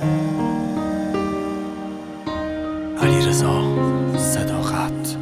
علیرضا صداقت.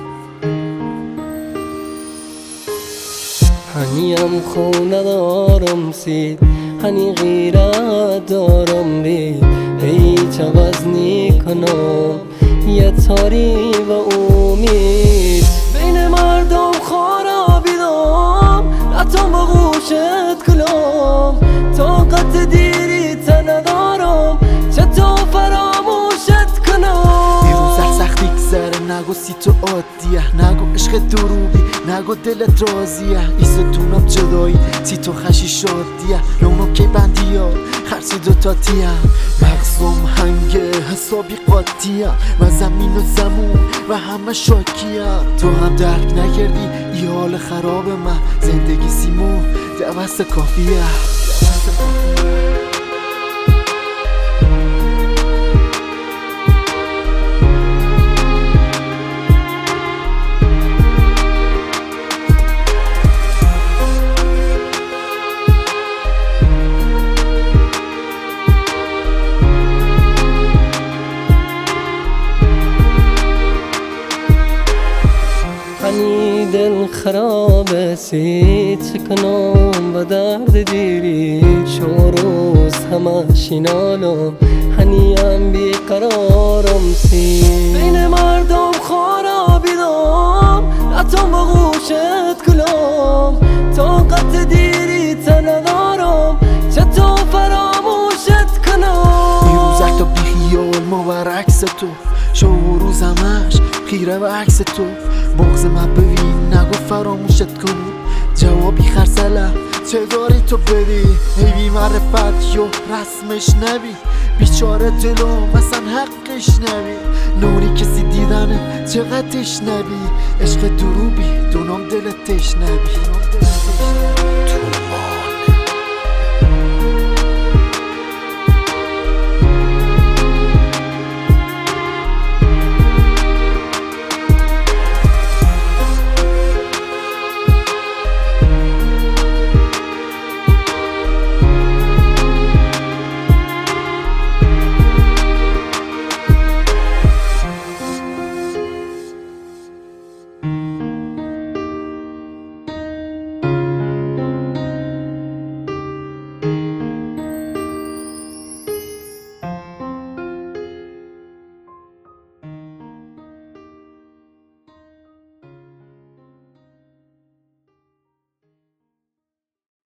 هنیم خونه دارم سید، هنی غیرت دارم بید، هیچ عوض نیکنم یه تاری و امید. بین مردم خرابیدم، رتم با گوشت کلام، طاقت دیری ندارم چطور فراموشت کنم. بیرون سختی گذره نگو سی تو عادیه، نگو عشق دروبی، نگو دلت راضیه. ایستونم جدایی سی تو خشی شادیه، لونم که بندیه خرسی دوتاتیه. مغزم هنگه حسابی قاطیه و زمین و زمون و همه شاکیه. تو هم درک نکردی ای حال خراب من، زندگی سیمون دوست کافیه. هنی دل خراب سی، چه کنم با درد دیری، شو روز همه شینالم، هنیم بیقرارم سی. بین مردم خرابیدم، رتم با گوشت کلام، طاقت دیری ندارم چطور فراموشت کنم. بیروزک تا بیخیال ما برعکس تو، شو روز همش خیره و عکس تو. بغض من ببین نگو فراموشت کنی، جوابی خرسله چه داری تو بدی. ای بی معرفت یا رسمش نبی، بیچاره دلو مثلا حقش نبی. نونی کسی دیدنه چقدرش نبی، عشق دروبی دونم دلتش نبی.